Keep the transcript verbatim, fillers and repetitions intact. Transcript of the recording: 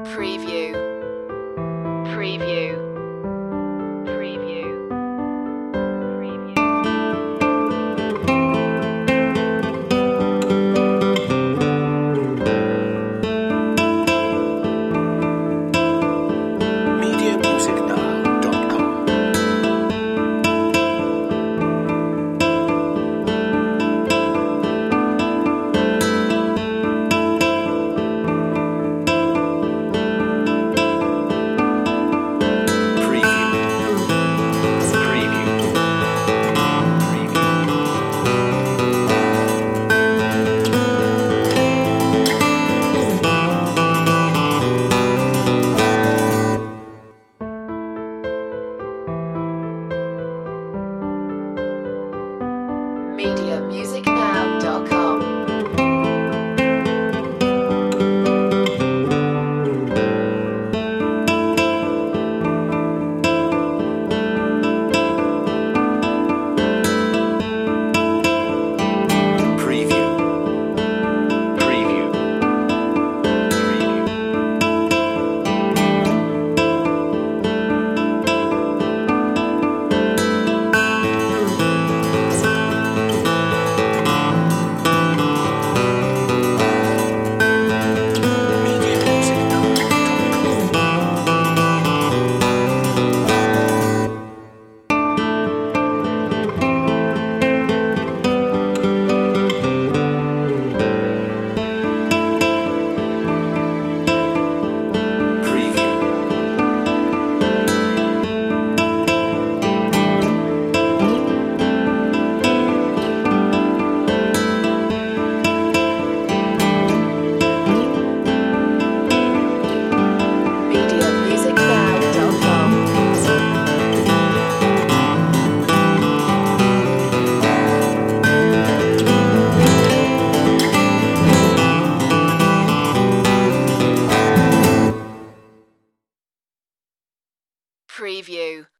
Preview. Preview. Preview. media music now dot com. media music now dot com. Preview. Preview. Preview. media music now dot com. Preview. media music now dot com. Preview.